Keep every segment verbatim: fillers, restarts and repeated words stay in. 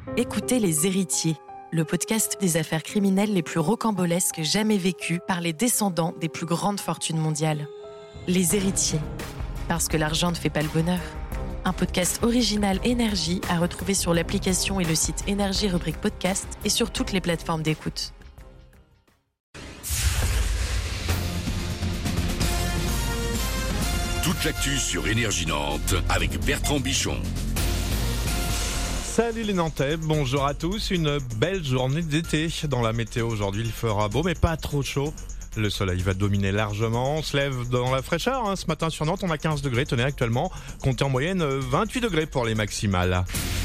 Écoutez Les Héritiers, le podcast des affaires criminelles les plus rocambolesques jamais vécues par les descendants des plus grandes fortunes mondiales. Les Héritiers, parce que l'argent ne fait pas le bonheur. Un podcast original Énergie à retrouver sur l'application et le site Énergie rubrique podcast et sur toutes les plateformes d'écoute. Toute l'actu sur Énergie Nantes avec Bertrand Bichon. Salut les Nantais, bonjour à tous. Une belle journée d'été dans la météo aujourd'hui. Il fera beau mais pas trop chaud. Le soleil va dominer largement. On se lève dans la fraîcheur. Hein. Ce matin sur Nantes, on a quinze degrés. Tenez, actuellement, comptez en moyenne vingt-huit degrés pour les maximales.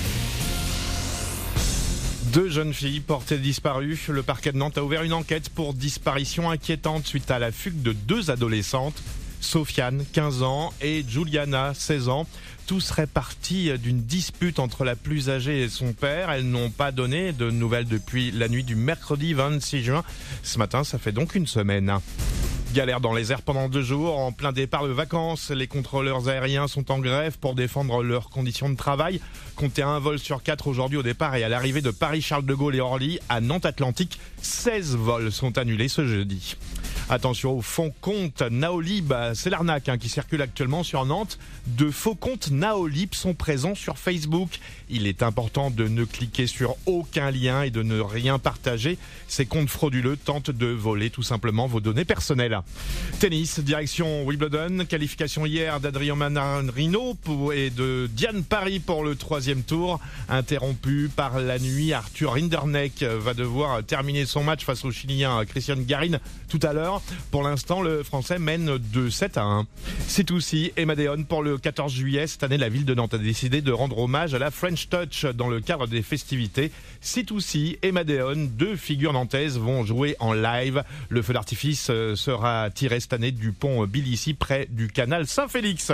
Deux jeunes filles portées disparues. Le parquet de Nantes a ouvert une enquête pour disparition inquiétante suite à la fugue de deux adolescentes. Sofiane, quinze ans, et Juliana, seize ans. Tous seraient partis d'une dispute entre la plus âgée et son père. Elles n'ont pas donné de nouvelles depuis la nuit du mercredi vingt-six juin. Ce matin, ça fait donc une semaine. Galère dans les airs pendant deux jours, en plein départ de vacances. Les contrôleurs aériens sont en grève pour défendre leurs conditions de travail. Comptez un vol sur quatre aujourd'hui au départ et à l'arrivée de Paris-Charles de Gaulle et Orly à Nantes-Atlantique. seize vols sont annulés ce jeudi. Attention au faux compte Naolib, c'est l'arnaque hein, qui circule actuellement sur Nantes. De faux comptes Naolib sont présents sur Facebook. Il est important de ne cliquer sur aucun lien et de ne rien partager. Ces comptes frauduleux tentent de voler tout simplement vos données personnelles. Tennis, direction Wimbledon, qualification hier d'Adrien Manarino et de Diane Paris pour le troisième tour. Interrompu par la nuit, Arthur Rinderknecht va devoir terminer son match face au Chilien Christian Garin tout à l'heure. Pour l'instant, le Français mène de sept à un. C'est aussi Emadéon pour le quatorze juillet. Cette année, la ville de Nantes a décidé de rendre hommage à la French Touch dans le cadre des festivités. C'est aussi Emadéon. Deux figures nantaises vont jouer en live. Le feu d'artifice sera tiré cette année du pont Bilici près du canal Saint-Félix.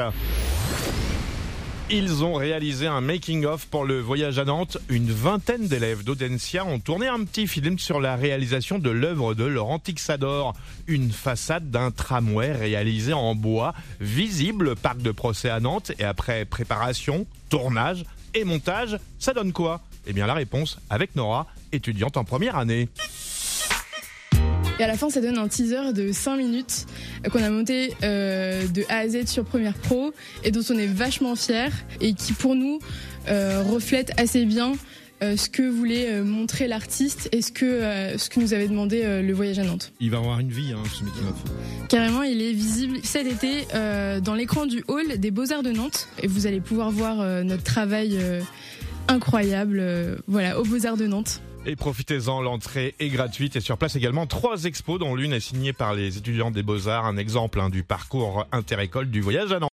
Ils ont réalisé un making-of pour le voyage à Nantes. Une vingtaine d'élèves d'Audencia ont tourné un petit film sur la réalisation de l'œuvre de Laurent Tixador. Une façade d'un tramway réalisé en bois, visible parc de procès à Nantes. Et après préparation, tournage et montage, ça donne quoi ? Eh bien la réponse avec Nora, étudiante en première année. Et à la fin, ça donne un teaser de cinq minutes qu'on a monté euh, de A à Z sur Premiere Pro et dont on est vachement fiers et qui, pour nous, euh, reflète assez bien euh, ce que voulait euh, montrer l'artiste et ce que, euh, ce que nous avait demandé euh, le voyage à Nantes. Il va avoir une vie, hein, ce making-of. Carrément, il est visible cet été euh, dans l'écran du hall des Beaux-Arts de Nantes. Et vous allez pouvoir voir euh, notre travail euh, incroyable euh, voilà, aux Beaux-Arts de Nantes. Et profitez-en, l'entrée est gratuite et sur place également trois expos dont l'une est signée par les étudiants des Beaux-Arts, un exemple hein, du parcours inter-école du voyage à Nantes.